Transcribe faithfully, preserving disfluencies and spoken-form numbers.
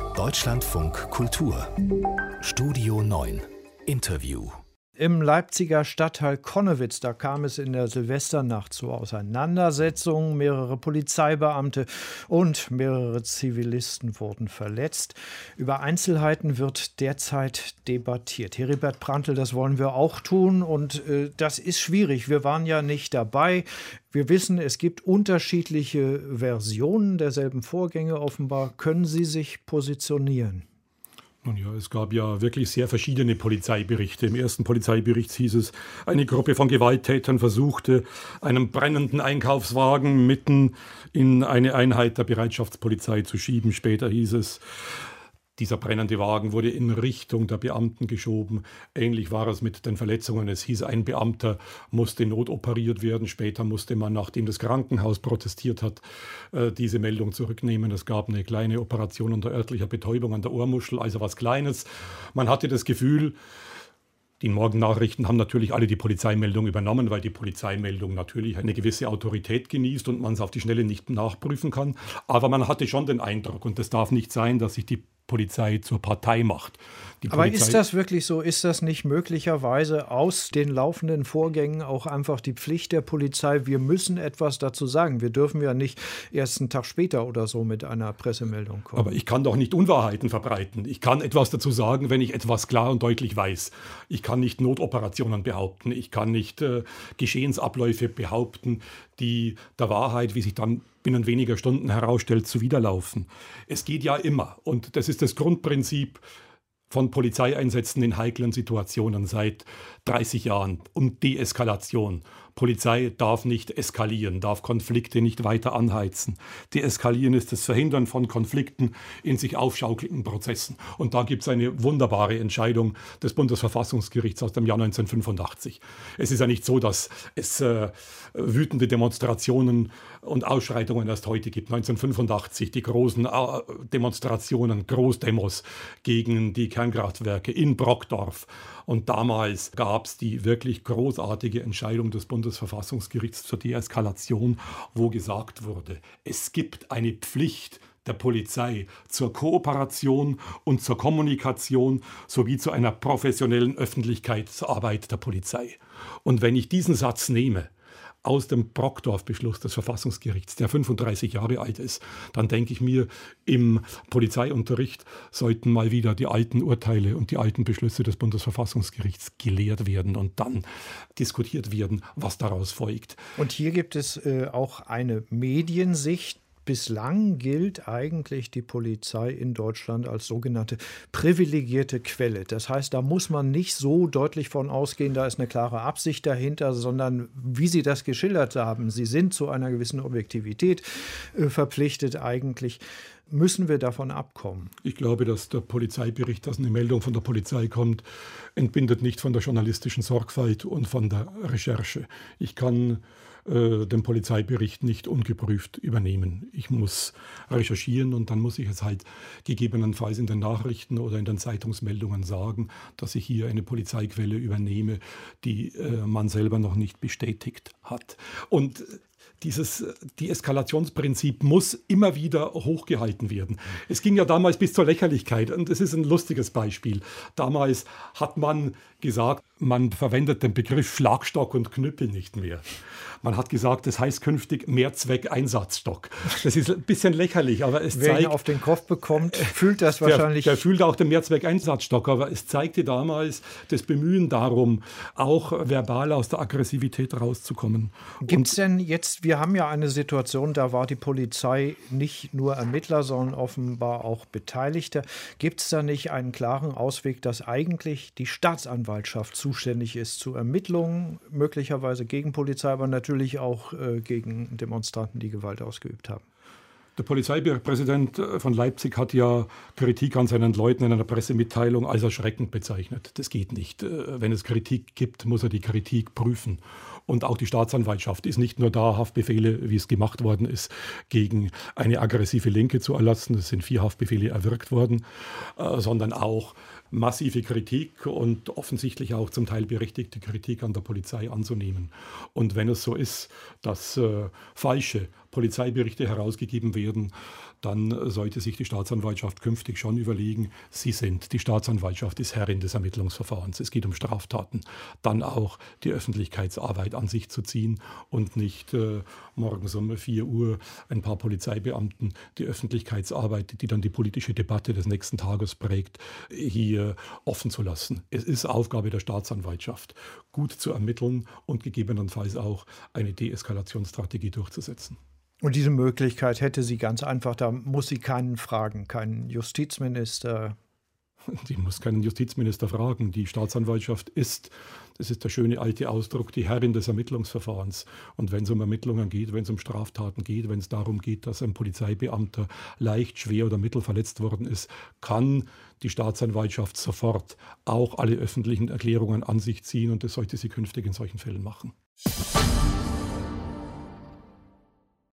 Deutschlandfunk Kultur Studio neun Interview. Im Leipziger Stadtteil Connewitz, da kam es in der Silvesternacht zu Auseinandersetzungen. Mehrere Polizeibeamte und mehrere Zivilisten wurden verletzt. Über Einzelheiten wird derzeit debattiert. Heribert Prantl, das wollen wir auch tun und äh, das ist schwierig. Wir waren ja nicht dabei. Wir wissen, es gibt unterschiedliche Versionen derselben Vorgänge. Offenbar können Sie sich positionieren. Nun ja, es gab ja wirklich sehr verschiedene Polizeiberichte. Im ersten Polizeibericht hieß es, eine Gruppe von Gewalttätern versuchte, einen brennenden Einkaufswagen mitten in eine Einheit der Bereitschaftspolizei zu schieben. Später hieß es, dieser brennende Wagen wurde in Richtung der Beamten geschoben. Ähnlich war es mit den Verletzungen. Es hieß, ein Beamter musste notoperiert werden. Später musste man, nachdem das Krankenhaus protestiert hat, diese Meldung zurücknehmen. Es gab eine kleine Operation unter örtlicher Betäubung an der Ohrmuschel, also was Kleines. Man hatte das Gefühl, die Morgennachrichten haben natürlich alle die Polizeimeldung übernommen, weil die Polizeimeldung natürlich eine gewisse Autorität genießt und man es auf die Schnelle nicht nachprüfen kann. Aber man hatte schon den Eindruck, und es darf nicht sein, dass sich die Polizei zur Partei macht. Die Aber Polizei, ist das wirklich so? Ist das nicht möglicherweise aus den laufenden Vorgängen auch einfach die Pflicht der Polizei? Wir müssen etwas dazu sagen. Wir dürfen ja nicht erst einen Tag später oder so mit einer Pressemeldung kommen. Aber ich kann doch nicht Unwahrheiten verbreiten. Ich kann etwas dazu sagen, wenn ich etwas klar und deutlich weiß. Ich kann nicht Notoperationen behaupten. Ich kann nicht äh, Geschehensabläufe behaupten, die der Wahrheit, wie sich dann binnen weniger Stunden herausstellt, zuwiderlaufen. Es geht ja immer, und das ist das Grundprinzip von Polizeieinsätzen in heiklen Situationen seit dreißig Jahren, um Deeskalation. Polizei darf nicht eskalieren, darf Konflikte nicht weiter anheizen. Deeskalieren ist das Verhindern von Konflikten in sich aufschaukelnden Prozessen. Und da gibt es eine wunderbare Entscheidung des Bundesverfassungsgerichts aus dem Jahr neunzehnhundertfünfundachtzig. Es ist ja nicht so, dass es äh, wütende Demonstrationen und Ausschreitungen erst heute gibt. neunzehnhundertfünfundachtzig die großen äh, Demonstrationen, Großdemos gegen die Kernkraftwerke in Brockdorf. Und damals gab es die wirklich großartige Entscheidung des Bundesverfassungsgerichts zur Deeskalation, wo gesagt wurde, es gibt eine Pflicht der Polizei zur Kooperation und zur Kommunikation sowie zu einer professionellen Öffentlichkeitsarbeit der Polizei. Und wenn ich diesen Satz nehme, aus dem Brockdorf-Beschluss des Verfassungsgerichts, der fünfunddreißig Jahre alt ist, dann denke ich mir, im Polizeiunterricht sollten mal wieder die alten Urteile und die alten Beschlüsse des Bundesverfassungsgerichts gelehrt werden und dann diskutiert werden, was daraus folgt. Und hier gibt es äh, auch eine Mediensicht. Bislang gilt eigentlich die Polizei in Deutschland als sogenannte privilegierte Quelle. Das heißt, da muss man nicht so deutlich von ausgehen, da ist eine klare Absicht dahinter, sondern wie Sie das geschildert haben, Sie sind zu einer gewissen Objektivität äh, verpflichtet eigentlich. Müssen wir davon abkommen? Ich glaube, dass der Polizeibericht, dass eine Meldung von der Polizei kommt, entbindet nicht von der journalistischen Sorgfalt und von der Recherche. Ich kann äh, den Polizeibericht nicht ungeprüft übernehmen. Ich muss recherchieren und dann muss ich es halt gegebenenfalls in den Nachrichten oder in den Zeitungsmeldungen sagen, dass ich hier eine Polizeiquelle übernehme, die äh, man selber noch nicht bestätigt hat. Und Dieses Deeskalationsprinzip muss immer wieder hochgehalten werden. Es ging ja damals bis zur Lächerlichkeit und es ist ein lustiges Beispiel. Damals hat man gesagt, man verwendet den Begriff Schlagstock und Knüppel nicht mehr. Man hat gesagt, das heißt künftig Mehrzweck-Einsatzstock. Das ist ein bisschen lächerlich, aber es Wer zeigt... ihn auf den Kopf bekommt, fühlt das wahrscheinlich... Der, der fühlt auch den Mehrzweck-Einsatzstock, aber es zeigte damals das Bemühen darum, auch verbal aus der Aggressivität rauszukommen. Gibt es denn jetzt, wir haben ja eine Situation, da war die Polizei nicht nur Ermittler, sondern offenbar auch Beteiligter. Gibt es da nicht einen klaren Ausweg, dass eigentlich die Staatsanwaltschaft zuständig ist zu Ermittlungen, möglicherweise gegen Polizei, aber natürlich auch äh, gegen Demonstranten, die Gewalt ausgeübt haben? Der Polizeipräsident von Leipzig hat ja Kritik an seinen Leuten in einer Pressemitteilung als erschreckend bezeichnet. Das geht nicht. Wenn es Kritik gibt, muss er die Kritik prüfen. Und auch die Staatsanwaltschaft ist nicht nur da, Haftbefehle, wie es gemacht worden ist, gegen eine aggressive Linke zu erlassen. Es sind vier Haftbefehle erwirkt worden, äh, sondern auch massive Kritik und offensichtlich auch zum Teil berechtigte Kritik an der Polizei anzunehmen. Und wenn es so ist, dass äh, falsche Polizeiberichte herausgegeben werden, dann sollte sich die Staatsanwaltschaft künftig schon überlegen, sie sind, die Staatsanwaltschaft ist Herrin des Ermittlungsverfahrens. Es geht um Straftaten. Dann auch die Öffentlichkeitsarbeit an sich zu ziehen und nicht äh, morgens um vier Uhr ein paar Polizeibeamten die Öffentlichkeitsarbeit, die dann die politische Debatte des nächsten Tages prägt, hier offen zu lassen. Es ist Aufgabe der Staatsanwaltschaft, gut zu ermitteln und gegebenenfalls auch eine Deeskalationsstrategie durchzusetzen. Und diese Möglichkeit hätte sie ganz einfach, da muss sie keinen fragen, keinen Justizminister. Die muss keinen Justizminister fragen. Die Staatsanwaltschaft ist, das ist der schöne alte Ausdruck, die Herrin des Ermittlungsverfahrens. Und wenn es um Ermittlungen geht, wenn es um Straftaten geht, wenn es darum geht, dass ein Polizeibeamter leicht, schwer oder mittel verletzt worden ist, kann die Staatsanwaltschaft sofort auch alle öffentlichen Erklärungen an sich ziehen. Und das sollte sie künftig in solchen Fällen machen.